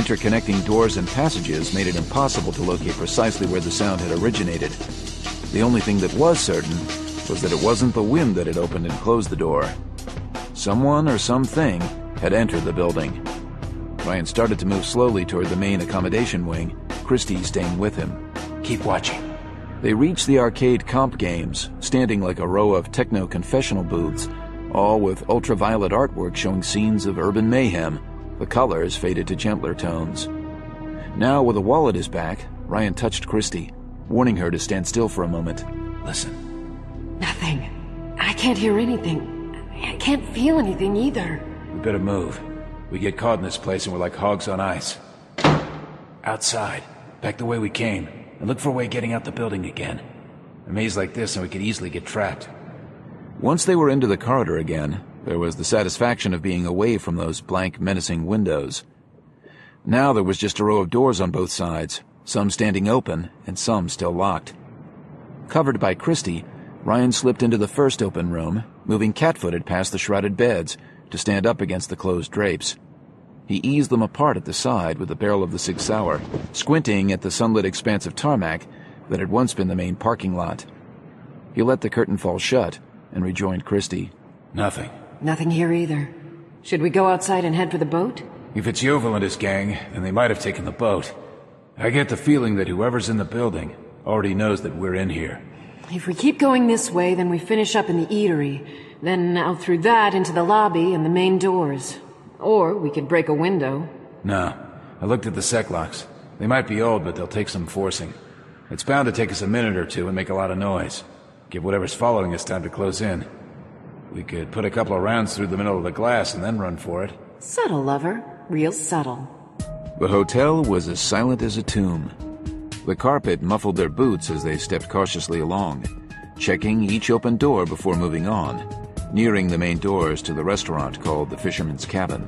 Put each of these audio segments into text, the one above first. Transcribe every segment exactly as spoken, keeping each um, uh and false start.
interconnecting doors and passages made it impossible to locate precisely where the sound had originated. The only thing that was certain was that it wasn't the wind that had opened and closed the door. Someone or something had entered the building. Ryan started to move slowly toward the main accommodation wing, Christie staying with him. Keep watching. They reached the arcade comp games, standing like a row of techno-confessional booths, all with ultraviolet artwork showing scenes of urban mayhem. The colors faded to gentler tones. Now, with a wall at his back, Ryan touched Christie, warning her to stand still for a moment. Listen. Nothing. I can't hear anything. I can't feel anything either. We better move. We get caught in this place and we're like hogs on ice. Outside. Back the way we came. And look for a way getting out the building again. A maze like this and we could easily get trapped. Once they were into the corridor again, there was the satisfaction of being away from those blank, menacing windows. Now there was just a row of doors on both sides, some standing open and some still locked. Covered by Christie, Ryan slipped into the first open room, moving cat-footed past the shrouded beds to stand up against the closed drapes. He eased them apart at the side with the barrel of the Sig Sauer, squinting at the sunlit expanse of tarmac that had once been the main parking lot. He let the curtain fall shut and rejoined Christie. Nothing. Nothing here either. Should we go outside and head for the boat? If it's Yeovil and his gang, then they might have taken the boat. I get the feeling that whoever's in the building already knows that we're in here. If we keep going this way, then we finish up in the eatery, then out through that into the lobby and the main doors. Or we could break a window. No. I looked at the sec locks. They might be old, but they'll take some forcing. It's bound to take us a minute or two and make a lot of noise. Give whatever's following us time to close in. We could put a couple of rounds through the middle of the glass and then run for it. Subtle, lover. Real subtle. The hotel was as silent as a tomb. The carpet muffled their boots as they stepped cautiously along, checking each open door before moving on, nearing the main doors to the restaurant called the Fisherman's Cabin.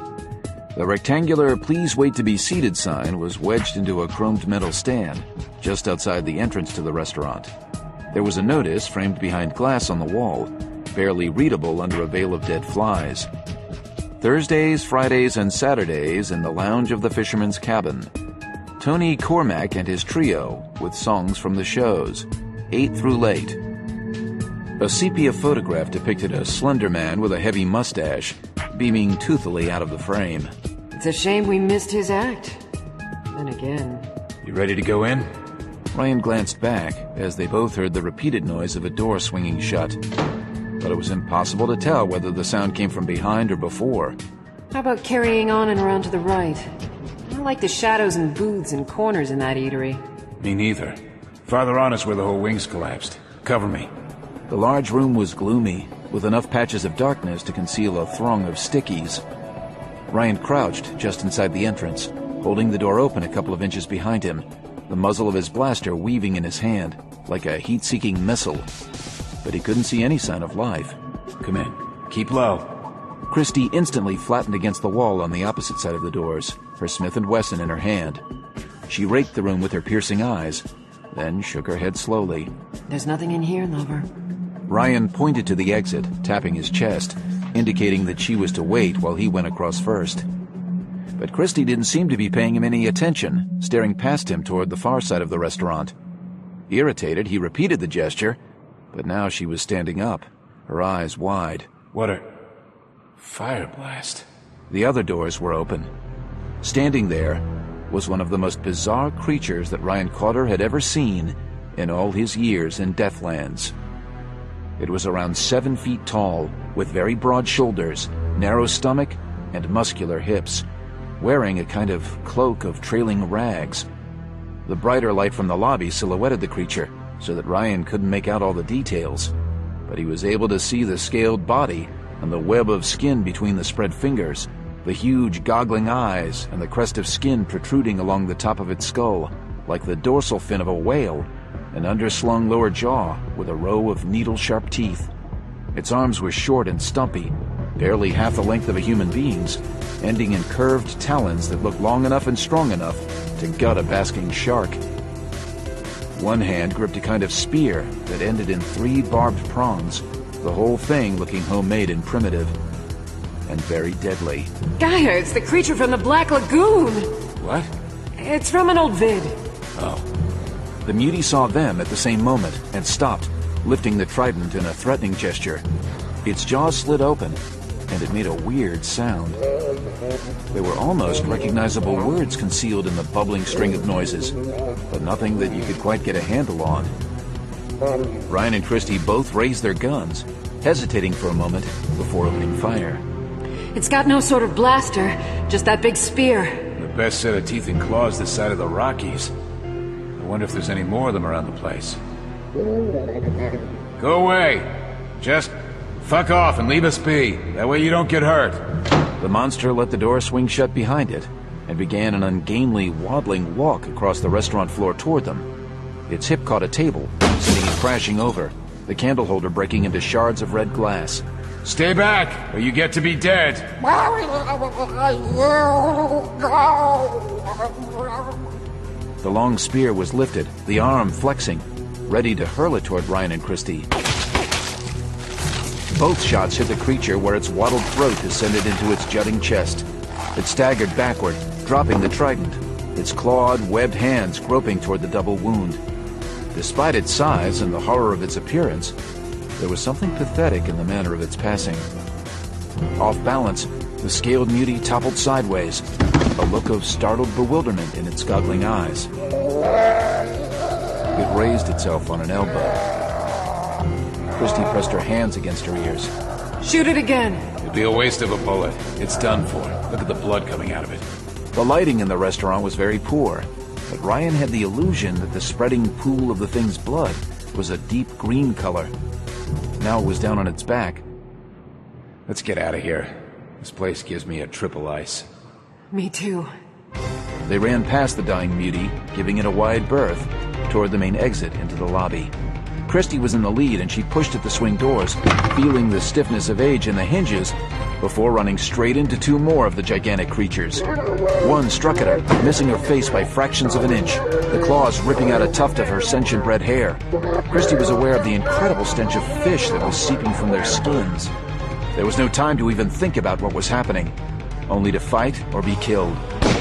The rectangular "Please wait to be seated" sign was wedged into a chromed metal stand just outside the entrance to the restaurant. There was a notice framed behind glass on the wall, barely readable under a veil of dead flies. Thursdays, Fridays, and Saturdays in the lounge of the Fisherman's Cabin. Tony Cormack and his trio, with songs from the shows, eight through late. A sepia photograph depicted a slender man with a heavy mustache, beaming toothily out of the frame. It's a shame we missed his act. Then again... You ready to go in? Ryan glanced back as they both heard the repeated noise of a door swinging shut. But it was impossible to tell whether the sound came from behind or before. How about carrying on and around to the right? I like the shadows and booths and corners in that eatery. Me neither. Farther on is where the whole wing's collapsed. Cover me. The large room was gloomy, with enough patches of darkness to conceal a throng of stickies. Ryan crouched just inside the entrance, holding the door open a couple of inches behind him, the muzzle of his blaster weaving in his hand, like a heat-seeking missile. But he couldn't see any sign of life. Come in. Keep low. Christie instantly flattened against the wall on the opposite side of the doors, her Smith and Wesson in her hand. She raked the room with her piercing eyes, then shook her head slowly. There's nothing in here, lover. Ryan pointed to the exit, tapping his chest, indicating that she was to wait while he went across first. But Christie didn't seem to be paying him any attention, staring past him toward the far side of the restaurant. Irritated, he repeated the gesture, but now she was standing up, her eyes wide. What a... fire blast. The other doors were open. Standing there was one of the most bizarre creatures that Ryan Cotter had ever seen in all his years in Deathlands. It was around seven feet tall, with very broad shoulders, narrow stomach, and muscular hips, wearing a kind of cloak of trailing rags. The brighter light from the lobby silhouetted the creature, so that Ryan couldn't make out all the details, but he was able to see the scaled body and the web of skin between the spread fingers, the huge goggling eyes, and the crest of skin protruding along the top of its skull, like the dorsal fin of a whale, an underslung lower jaw with a row of needle-sharp teeth. Its arms were short and stumpy, barely half the length of a human being's, ending in curved talons that looked long enough and strong enough to gut a basking shark. One hand gripped a kind of spear that ended in three barbed prongs, the whole thing looking homemade and primitive, and very deadly. Gaia, it's the creature from the Black Lagoon! What? It's from an old vid. Oh. The mutie saw them at the same moment and stopped, lifting the trident in a threatening gesture. Its jaws slid open, and it made a weird sound. There were almost recognizable words concealed in the bubbling string of noises, but nothing that you could quite get a handle on. Ryan and Christy both raised their guns, hesitating for a moment before opening fire. It's got no sort of blaster, just that big spear. The best set of teeth and claws this side of the Rockies. I wonder if there's any more of them around the place. Go away! Just fuck off and leave us be. That way you don't get hurt. The monster let the door swing shut behind it and began an ungainly, waddling walk across the restaurant floor toward them. Its hip caught a table, sending it crashing over, the candle holder breaking into shards of red glass. Stay back, or you get to be dead. The long spear was lifted, the arm flexing, ready to hurl it toward Ryan and Christy. Both shots hit the creature where its wattled throat descended into its jutting chest. It staggered backward, dropping the trident, its clawed, webbed hands groping toward the double wound. Despite its size and the horror of its appearance, there was something pathetic in the manner of its passing. Off balance, the scaled mutie toppled sideways, a look of startled bewilderment in its goggling eyes. It raised itself on an elbow. Christy pressed her hands against her ears. Shoot it again. It'd be a waste of a bullet. It's done for. Look at the blood coming out of it. The lighting in the restaurant was very poor, but Ryan had the illusion that the spreading pool of the thing's blood was a deep green color. Now it was down on its back. Let's get out of here. This place gives me a triple ice. Me too. They ran past the dying mutie, giving it a wide berth, toward the main exit into the lobby. Christy was in the lead, and she pushed at the swing doors, feeling the stiffness of age in the hinges, before running straight into two more of the gigantic creatures. One struck at her, missing her face by fractions of an inch, the claws ripping out a tuft of her sentient red hair. Christy was aware of the incredible stench of fish that was seeping from their skins. There was no time to even think about what was happening, only to fight or be killed.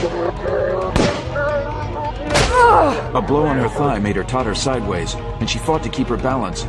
A blow on her thigh made her totter sideways, and she fought to keep her balance.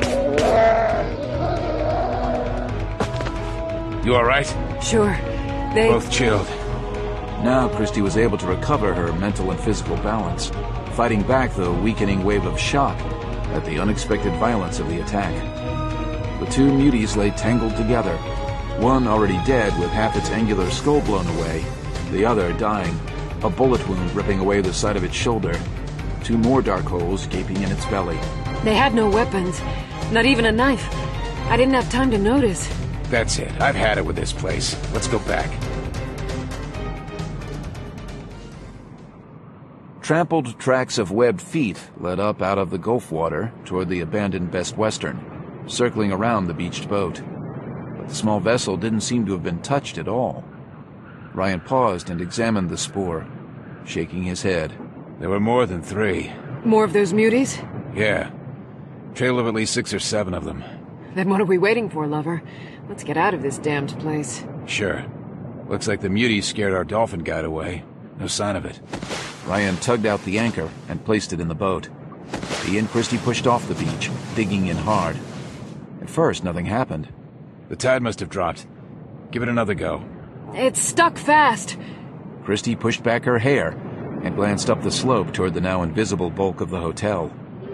You all right? Sure. They... Both chilled. Now Christy was able to recover her mental and physical balance, fighting back the weakening wave of shock at the unexpected violence of the attack. The two muties lay tangled together, one already dead with half its angular skull blown away, the other dying, a bullet wound ripping away the side of its shoulder, two more dark holes gaping in its belly. They had no weapons, not even a knife. I didn't have time to notice. That's it. I've had it with this place. Let's go back. Trampled tracks of webbed feet led up out of the Gulf water toward the abandoned Best Western, circling around the beached boat. But the small vessel didn't seem to have been touched at all. Ryan paused and examined the spoor, shaking his head. There were more than three. More of those muties? Yeah. Trail of at least six or seven of them. Then what are we waiting for, lover? Let's get out of this damned place. Sure. Looks like the muties scared our dolphin guide away. No sign of it. Ryan tugged out the anchor and placed it in the boat. He and Christy pushed off the beach, digging in hard. At first, nothing happened. The tide must have dropped. Give it another go. It's stuck fast. Christy pushed back her hair and glanced up the slope toward the now invisible bulk of the hotel.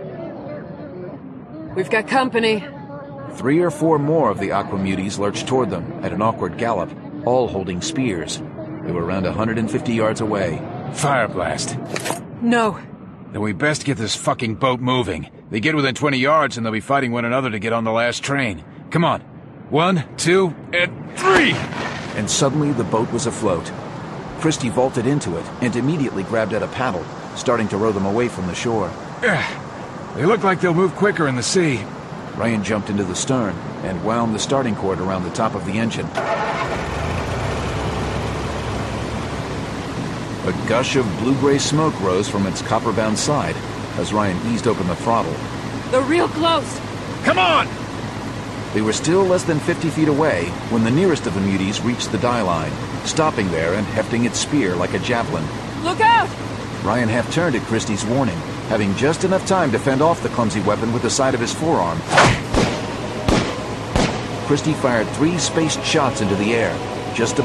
We've got company. Three or four more of the Aqua Muties lurched toward them at an awkward gallop, all holding spears. They were around one hundred fifty yards away. Fire blast. No. Then we best get this fucking boat moving. They get within twenty yards and they'll be fighting one another to get on the last train. Come on. One, two, and three! And suddenly the boat was afloat. Christy vaulted into it and immediately grabbed at a paddle, starting to row them away from the shore. They look like they'll move quicker in the sea. Ryan jumped into the stern and wound the starting cord around the top of the engine. A gush of blue-gray smoke rose from its copper-bound side as Ryan eased open the throttle. They're real close. Come on! They were still less than fifty feet away when the nearest of the muties reached the die line, stopping there and hefting its spear like a javelin. Look out! Ryan half-turned at Christie's warning, having just enough time to fend off the clumsy weapon with the side of his forearm. Christie fired three spaced shots into the air, just